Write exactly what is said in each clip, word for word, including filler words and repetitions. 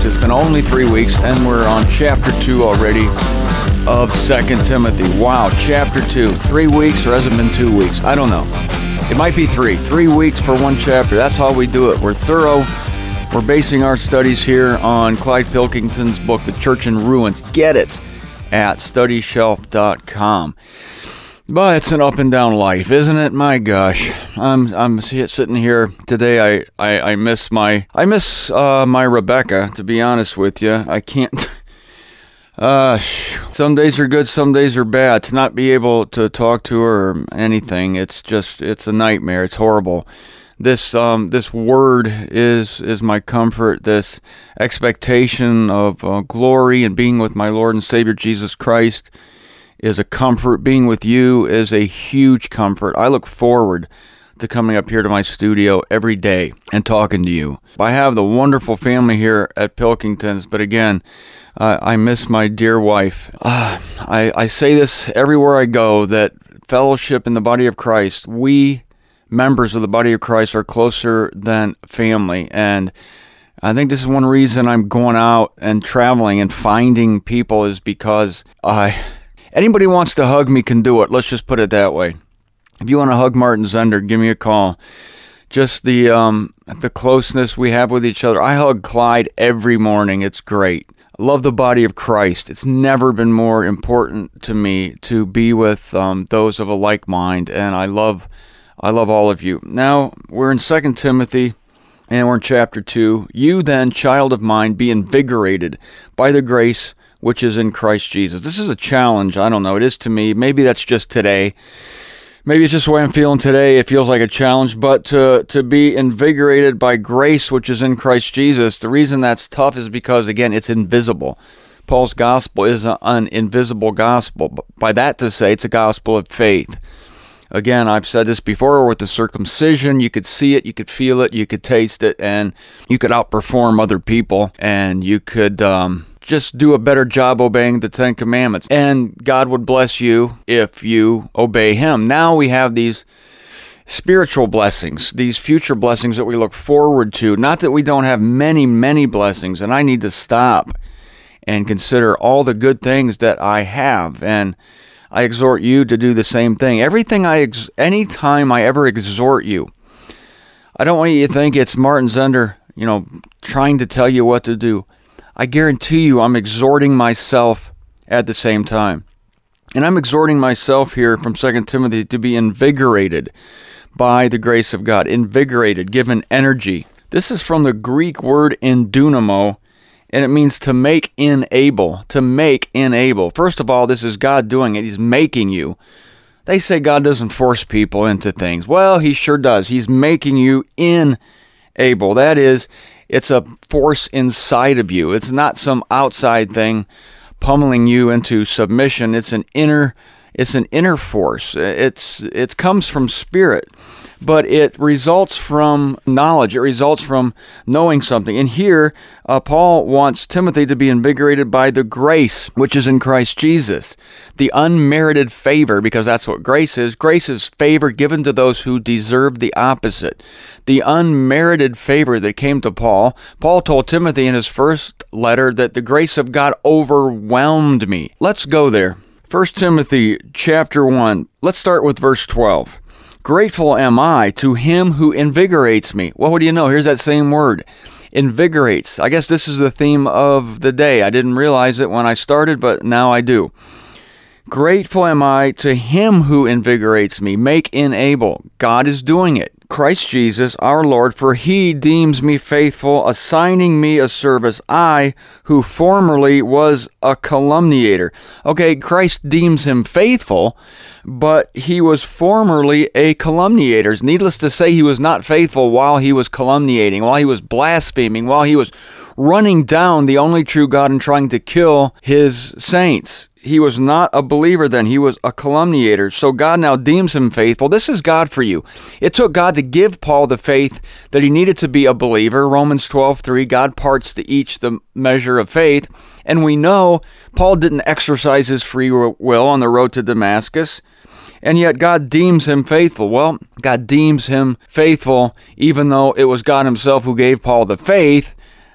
weeks. It's been only three weeks, and we're on chapter two already of Second Timothy. Wow, chapter two. Three weeks, or has it been two weeks? I don't know. It might be three. Three weeks for one chapter. That's how we do it. We're thorough. We're basing our studies here on Clyde Pilkington's book, The Church in Ruins. Get it at study shelf dot com. But it's an up and down life, isn't it? My gosh, I'm I'm sitting here today. I, I, I miss my I miss uh, my Rebecca. To be honest with you, I can't. Uh, some days are good, some days are bad. To not be able to talk to her or anything, it's just it's a nightmare. It's horrible. This um this word is is my comfort. This expectation of uh, glory and being with my Lord and Savior Jesus Christ is a comfort. Being with you is a huge comfort. I look forward to coming up here to my studio every day and talking to you. I have the wonderful family here at Pilkington's, but again, uh, I miss my dear wife. Uh, I, I say this everywhere I go, that fellowship in the body of Christ, we members of the body of Christ are closer than family, and I think this is one reason I'm going out and traveling and finding people, is because I... Anybody who wants to hug me can do it. Let's just put it that way. If you want to hug Martin Zender, give me a call. Just the um, the closeness we have with each other. I hug Clyde every morning. It's great. I love the body of Christ. It's never been more important to me to be with um, those of a like mind, and I love I love all of you. Now, we're in Second Timothy, and we're in chapter two. You then, child of mine, be invigorated by the grace which is in Christ Jesus. This is a challenge. I don't know. It is to me. Maybe that's just today. Maybe it's just the way I'm feeling today. It feels like a challenge. But to, to be invigorated by grace which is in Christ Jesus, the reason that's tough is because, again, it's invisible. Paul's gospel is an invisible gospel. By that to say, it's a gospel of faith. Again, I've said this before, with the circumcision, you could see it, you could feel it, you could taste it, and you could outperform other people, and you could um, just do a better job obeying the Ten Commandments. And God would bless you if you obey Him. Now we have these spiritual blessings, these future blessings that we look forward to. Not that we don't have many, many blessings, and I need to stop and consider all the good things that I have, and I exhort you to do the same thing. Everything I, ex- anytime I ever exhort you, I don't want you to think it's Martin Zender, you know, trying to tell you what to do. I guarantee you I'm exhorting myself at the same time. And I'm exhorting myself here from Second Timothy to be invigorated by the grace of God. Invigorated, given energy. This is from the Greek word endunamo, and it means to make enable, to make enable. First of all, this is God doing it. He's making you. They say God doesn't force people into things. Well, He sure does. He's making you enable. That is, it's a force inside of you. It's not some outside thing pummeling you into submission. It's an inner, it's an inner force. It's it comes from spirit. But it results from knowledge. It results from knowing something. And here, uh, Paul wants Timothy to be invigorated by the grace which is in Christ Jesus. The unmerited favor, because that's what grace is. Grace is favor given to those who deserve the opposite. The unmerited favor that came to Paul. Paul told Timothy in his first letter that the grace of God overwhelmed me. Let's go there. First Timothy chapter one. Let's start with verse twelve. Grateful am I to Him who invigorates me. Well, what do you know? Here's that same word. Invigorates. I guess this is the theme of the day. I didn't realize it when I started, but now I do. Grateful am I to Him who invigorates me. Make enable. God is doing it. Christ Jesus, our Lord, for He deems me faithful, assigning me a service, I, who formerly was a calumniator. Okay, Christ deems him faithful, but he was formerly a calumniator. Needless to say, he was not faithful while he was calumniating, while he was blaspheming, while he was running down the only true God and trying to kill His saints. He was not a believer then. He was a calumniator. So God now deems him faithful. This is God for you. It took God to give Paul the faith that he needed to be a believer. Romans twelve three, God parts to each the measure of faith. And we know Paul didn't exercise his free will on the road to Damascus. And yet God deems him faithful. Well, God deems him faithful even though it was God Himself who gave Paul the faith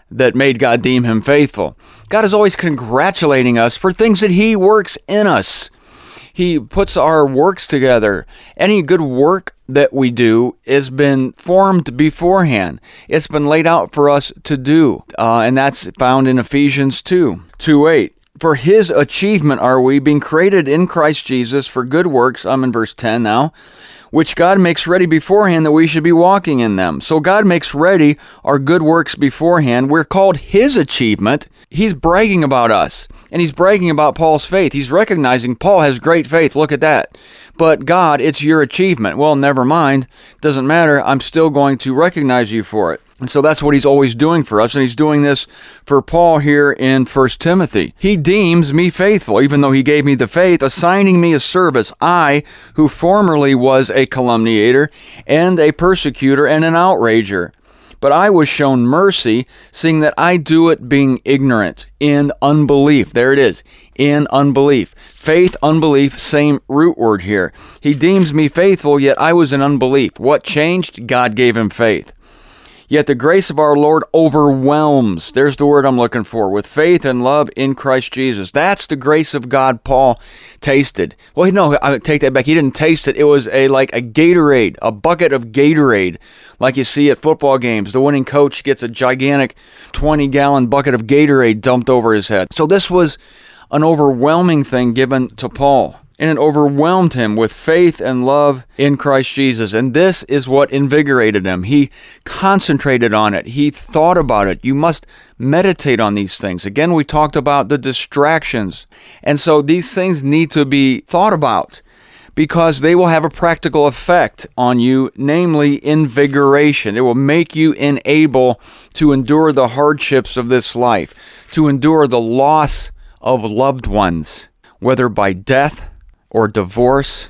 that made God deem him faithful. God is always congratulating us for things that he works in us. He puts our works together. Any good work that we do has been formed beforehand. It's been laid out for us to do. Uh, and that's found in Ephesians two, two eight. For his achievement are we, being created in Christ Jesus for good works, I'm in verse ten now, which God makes ready beforehand that we should be walking in them. So God makes ready our good works beforehand. We're called his achievement. He's bragging about us, and he's bragging about Paul's faith. He's recognizing Paul has great faith. Look at that. But God, it's your achievement. Well, never mind. Doesn't matter. I'm still going to recognize you for it. And so that's what he's always doing for us, and he's doing this for Paul here in First Timothy. He deems me faithful, even though he gave me the faith, assigning me a service, I, who formerly was a calumniator and a persecutor and an outrager. But I was shown mercy, seeing that I do it being ignorant, in unbelief. There it is, in unbelief. Faith, unbelief, same root word here. He deems me faithful, yet I was in unbelief. What changed? God gave him faith. Yet the grace of our Lord overwhelms, there's the word I'm looking for, with faith and love in Christ Jesus. That's the grace of God Paul tasted. Well, no, I take that back. He didn't taste it. It was a like a Gatorade, a bucket of Gatorade, like you see at football games. The winning coach gets a gigantic twenty-gallon bucket of Gatorade dumped over his head. So this was an overwhelming thing given to Paul. And it overwhelmed him with faith and love in Christ Jesus. And this is what invigorated him. He concentrated on it. He thought about it. You must meditate on these things. Again, we talked about the distractions. And so these things need to be thought about because they will have a practical effect on you, namely invigoration. It will make you able to endure the hardships of this life, to endure the loss of loved ones, whether by death or divorce.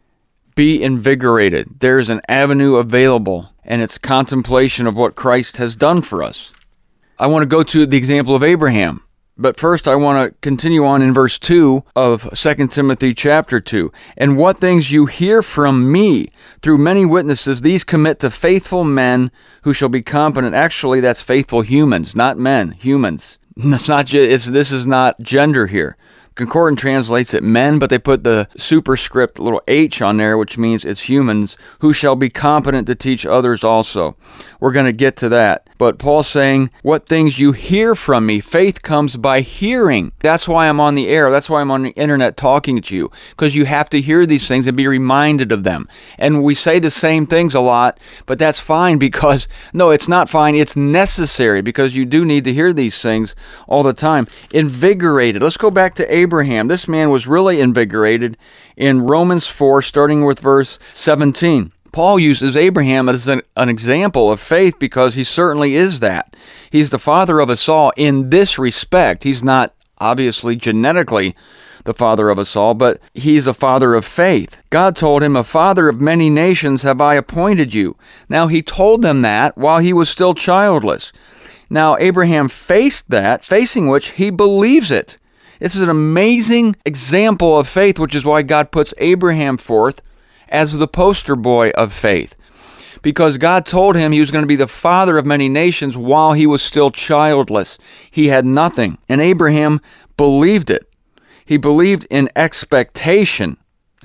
Be invigorated. There's an avenue available, and it's contemplation of what Christ has done for us. I want to go to the example of Abraham, but first I want to continue on in verse two of Second Timothy chapter two. And what things you hear from me through many witnesses, these commit to faithful men who shall be competent. Actually, that's faithful humans, not men, humans. It's not. It's, this is not gender here. Concordant translates it men, but they put the superscript little h on there, which means it's humans, who shall be competent to teach others also. We're going to get to that. But Paul's saying, what things you hear from me, faith comes by hearing. That's why I'm on the air. That's why I'm on the internet talking to you, because you have to hear these things and be reminded of them. And we say the same things a lot, but that's fine because, no, it's not fine. It's necessary because you do need to hear these things all the time. Invigorated. Let's go back to Abraham. Abraham. This man was really invigorated in Romans four, starting with verse seventeen. Paul uses Abraham as an, an example of faith because he certainly is that. He's the father of us all in this respect. He's not obviously genetically the father of us all, but he's a father of faith. God told him, a father of many nations have I appointed you. Now he told them that while he was still childless. Now Abraham faced that, facing which he believes it. This is an amazing example of faith, which is why God puts Abraham forth as the poster boy of faith. Because God told him he was going to be the father of many nations while he was still childless. He had nothing. And Abraham believed it. He believed in expectation.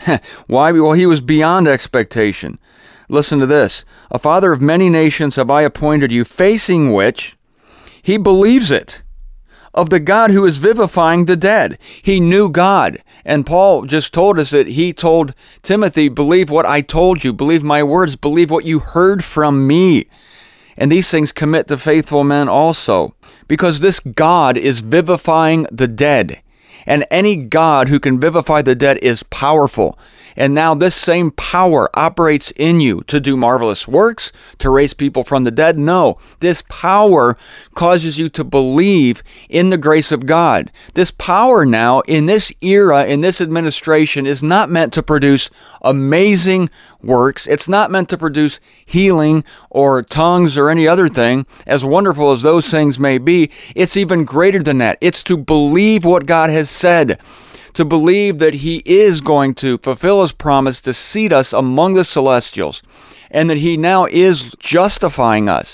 Why? Well, he was beyond expectation. Listen to this. A father of many nations have I appointed you, facing which he believes it. Of the God who is vivifying the dead. He knew God. And Paul just told us that he told Timothy, believe what I told you. Believe my words. Believe what you heard from me. And these things commit to faithful men also. Because this God is vivifying the dead. And any God who can vivify the dead is powerful. And now this same power operates in you to do marvelous works, to raise people from the dead. No, this power causes you to believe in the grace of God. This power now, in this era, in this administration, is not meant to produce amazing works. It's not meant to produce healing or tongues or any other thing, as wonderful as those things may be. It's even greater than that. It's to believe what God has said. To believe that he is going to fulfill his promise to seat us among the celestials, and that he now is justifying us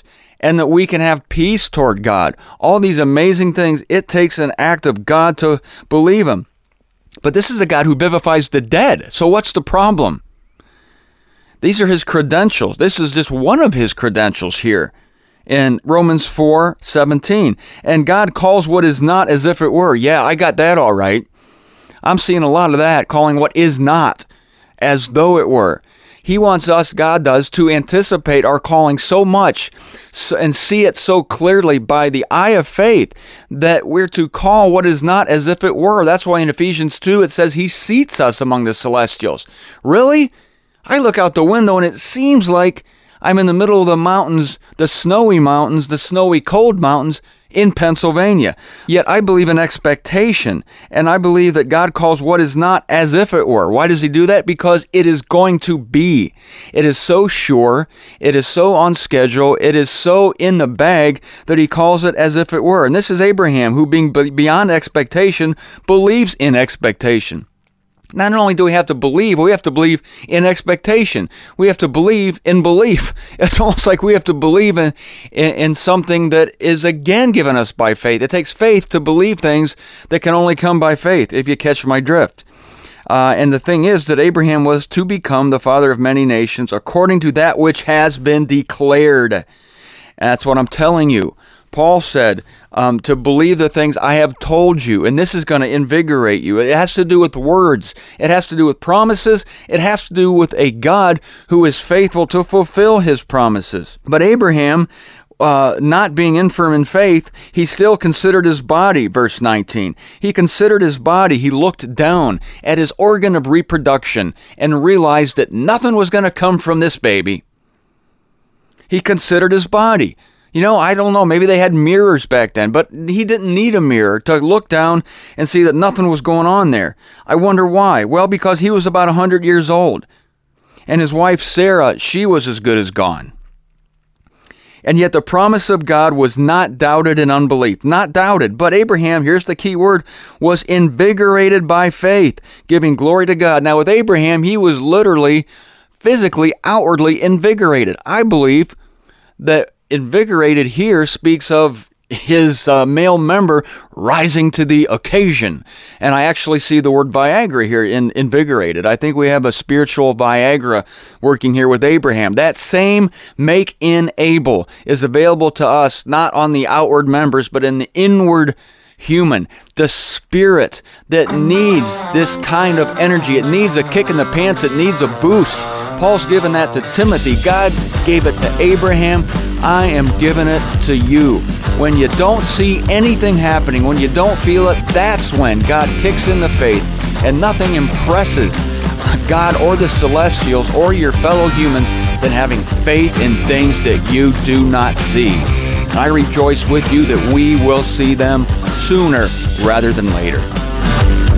and that we can have peace toward God. All these amazing things, it takes an act of God to believe him. But this is a God who vivifies the dead. So what's the problem? These are his credentials. This is just one of his credentials here in Romans four seventeen. And God calls what is not as if it were. Yeah, I got that all right. I'm seeing a lot of that, calling what is not as though it were. He wants us, God does, to anticipate our calling so much and see it so clearly by the eye of faith that we're to call what is not as if it were. That's why in Ephesians two it says he seats us among the celestials. Really? I look out the window and it seems like I'm in the middle of the mountains, the snowy mountains, the snowy cold mountains in Pennsylvania. Yet I believe in expectation, and I believe that God calls what is not as if it were. Why does he do that? Because it is going to be. It is so sure, it is so on schedule, it is so in the bag that he calls it as if it were. And this is Abraham, who being beyond expectation, believes in expectation. Not only do we have to believe, we have to believe in expectation. We have to believe in belief. It's almost like we have to believe in, in, in something that is again given us by faith. It takes faith to believe things that can only come by faith, if you catch my drift. Uh, and the thing is that Abraham was to become the father of many nations according to that which has been declared. And that's what I'm telling you. Paul said um, to believe the things I have told you, and this is going to invigorate you. It has to do with words. It has to do with promises. It has to do with a God who is faithful to fulfill his promises. But Abraham, uh, not being infirm in faith, he still considered his body, verse nineteen. He considered his body. He looked down at his organ of reproduction and realized that nothing was going to come from this baby. He considered his body. You know, I don't know, maybe they had mirrors back then, but he didn't need a mirror to look down and see that nothing was going on there. I wonder why. Well, because he was about one hundred years old. And his wife, Sarah, she was as good as gone. And yet the promise of God was not doubted in unbelief. Not doubted. But Abraham, here's the key word, was invigorated by faith, giving glory to God. Now with Abraham, he was literally, physically, outwardly invigorated. I believe that invigorated here speaks of his uh, male member rising to the occasion. And I actually see the word Viagra here in invigorated. I think we have a spiritual Viagra working here with Abraham. That same make in able is available to us, not on the outward members, but in the inward human, the spirit that needs this kind of energy. It needs a kick in the pants. It needs a boost. Paul's given that to Timothy. God gave it to Abraham. I am giving it to you. When you don't see anything happening, when you don't feel it, that's when God kicks in the faith. And nothing impresses God or the celestials or your fellow humans than having faith in things that you do not see. I rejoice with you that we will see them sooner rather than later.